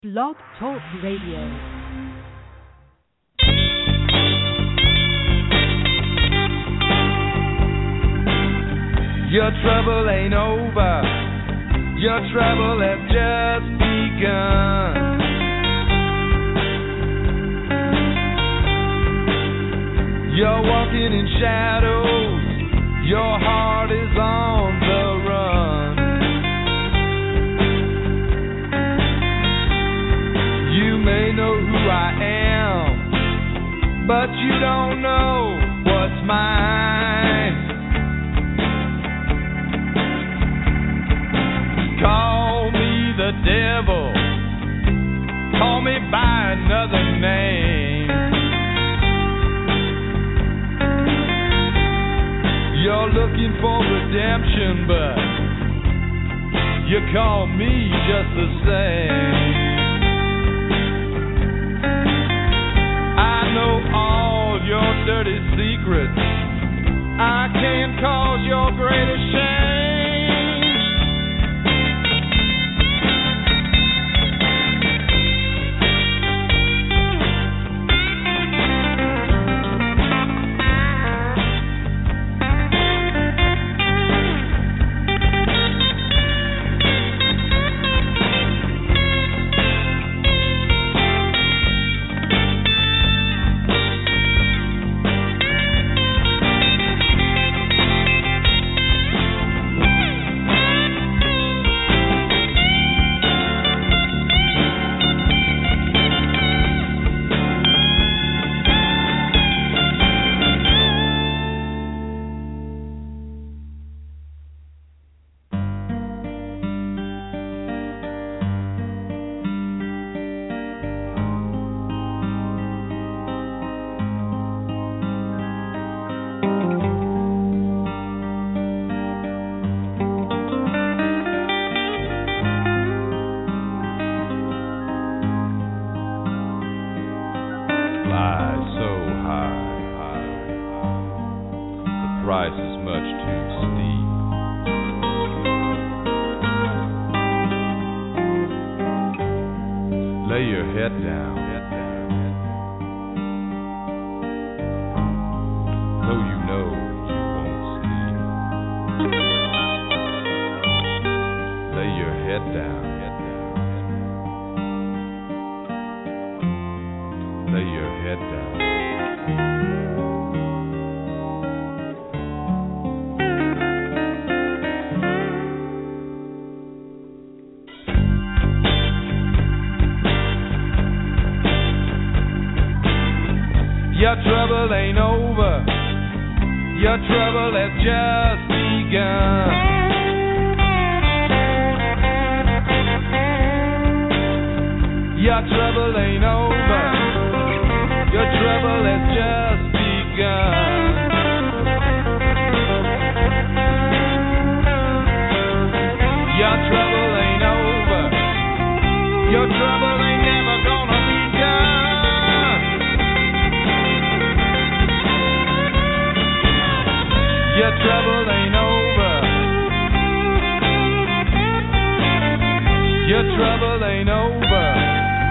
Blog Talk Radio. Your trouble ain't over. Your trouble has just begun. You're walking in shadows. Your heart is on the run. You may know who I am, but you don't know what's mine. Call me the devil, call me by another name. You're looking for redemption, but you call me just the same. I know all your dirty secrets. I can cause your greatest shame. Your trouble ain't over. Your trouble has just begun. Your trouble ain't over. Your trouble has just begun. Your trouble ain't over. Your trouble ain't never gonna be done. Your trouble ain't over. Your trouble ain't over.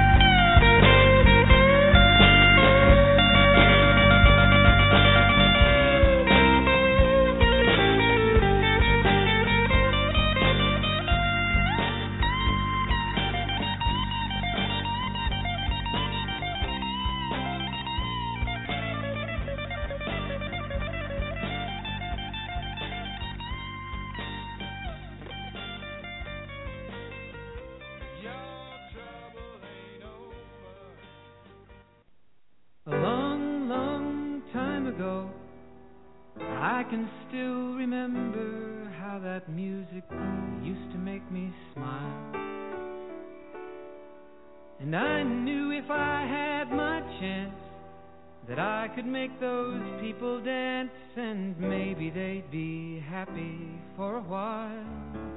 I can still remember how that music used to make me smile. And I knew if I had my chance that I could make those people dance, and maybe they'd be happy for a while.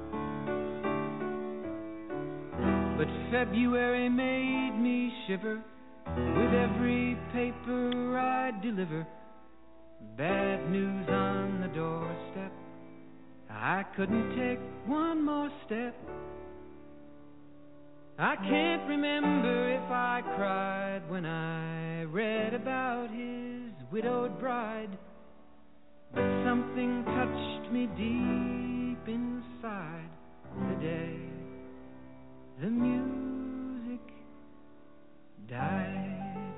But February made me shiver with every paper I deliver. Bad news on the doorstep. I couldn't take one more step. I can't remember if I cried when I read about his widowed bride, but something touched me deep inside the day the music died.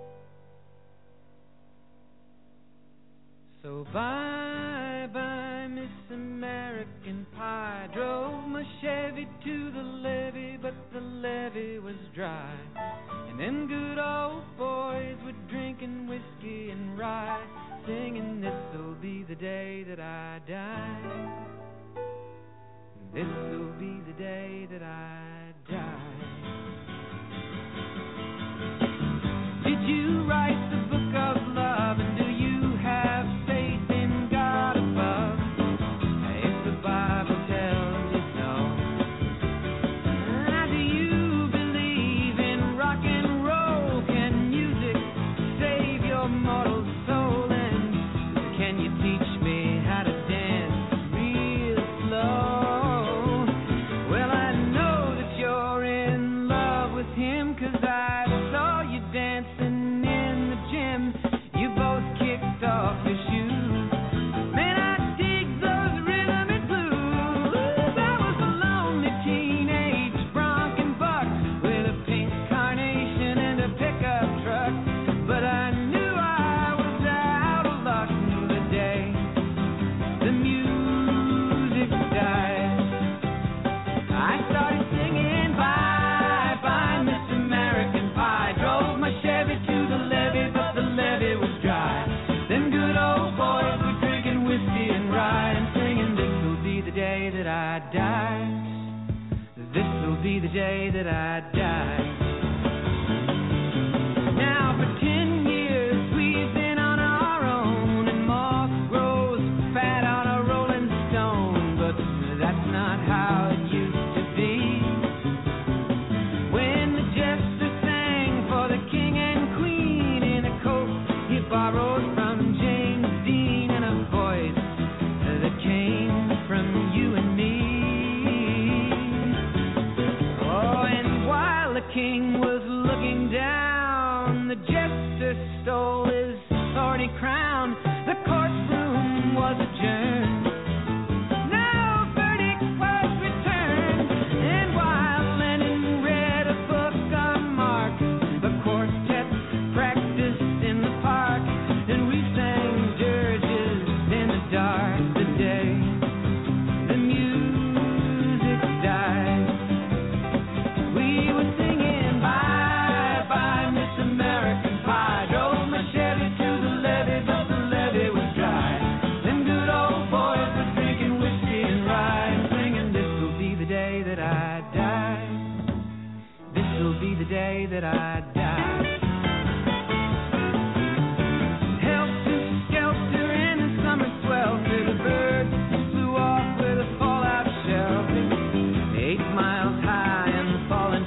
So bye-bye, Miss American Pie. Drove my Chevy to the levee, but the levee was dry. And them good old boys were drinking whiskey and rye, singing, this'll be the day that I die. This'll be the day that I die. Did you write the book of love, and do you have faith in God above? If the Bible tells you so. Do you believe in rock and roll? Can music save your mortal soul? And can you teach me how to dance real slow? Well, I know that you're in love with him, 'cause I saw you dancing in the gym. You both kicked off your shoes. Man, I dig those rhythm and blues. I was a lonely teenage bronc and buck with a pink carnation and a pickup truck, but I knew I was out of luck the day the music died. I started singing bye-bye, Miss American Pie. Drove my Chevy to the levee, but the levee was dry. Them good old boys were drinking whiskey and rye and singing, this'll be the day that I die. This'll be the day that I die. Now for 10 years we've been on our own, and moss grows fat on a rolling stone, but that's not how it used to be. When the jester sang for the king and queen in a coat he borrowed from James Dean, and a voice that came from you and me. Oh, and while the king was looking down, the jester stole his thorny crown. The courtroom was adjourned. No verdict was returned. And while Lennon read a book on Marx, the quartet practiced in the park, and we sang dirges in the dark the day the music died. We were singing bye-bye, Miss American Pie. Drove my Chevy to the levee, but the levee was dry. Them good old boys were drinking whiskey and rye and singing, this'll be the day that I die. This'll be the day that I die. Helter-skelter in the summer swelter, the birds flew off with a fallout shelter, 8 miles high and falling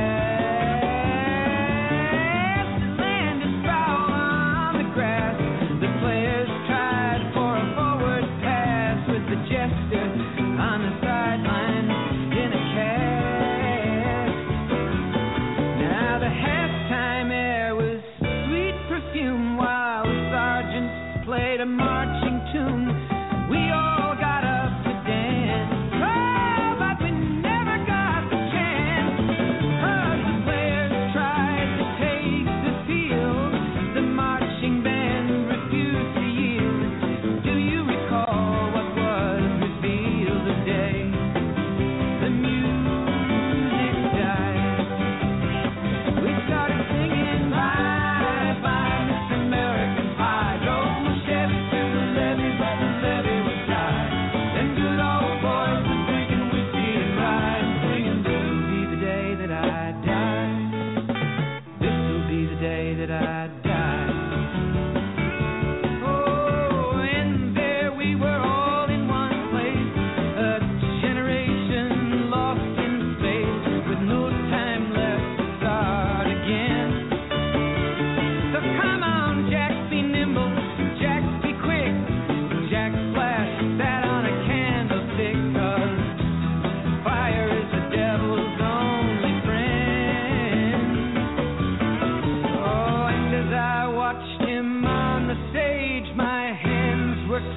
fast. The land is foul on the grass. The players tried for a forward pass with the jester on the sideline in a cast. Now the halftime air was sweet perfume while the sergeants played a marching tune. We all got up to dance, oh, but we never got the chance. 'Cause the players tried to take the field, the marching band refused to yield. Do you recall what was revealed the day the music died? We started singing bye-bye, Miss American Pie. Drove my Chevy to the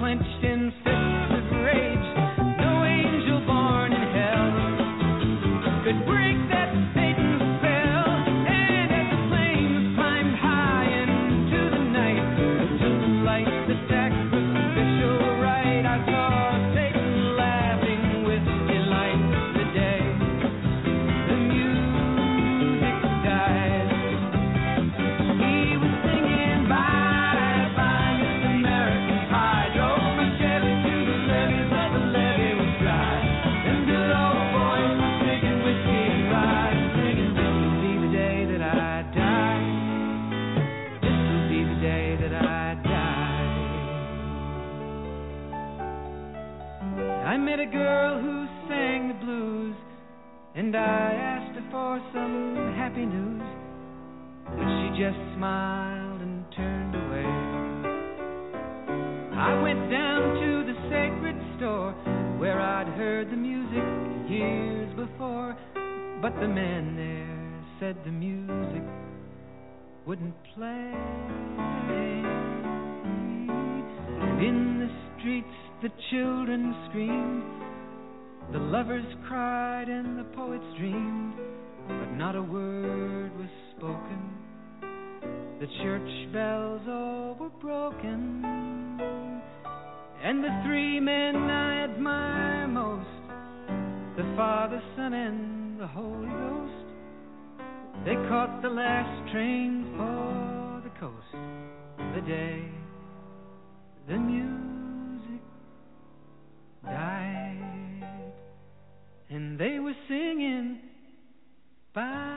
clenched in fists of rage. No angel born in hell could break that Satan's spell. And as the flames climbed high into the night to light the sacrificial rite, I saw Satan laughing with delight. The day the music died, he was singing bye bye Miss American Pie. Drove my Chevy to the levee, but the levee was dry. Them good old boys were singing whiskey and rye, singing this will be the day that I die. This will be the day that I die. I met a girl who sang the blues, and I asked her for some happy news, but she just smiled and turned away. I went down to the sacred store where I'd heard the music years before, but the man there said the music wouldn't play. And in the streets the children screamed, the lovers cried and the poets dreamed, but not a word was spoken. The church bells all were broken, and the three men I admire most, the Father, Son, and the Holy Ghost, they caught the last train for the coast. The day the music died, and they were singing bye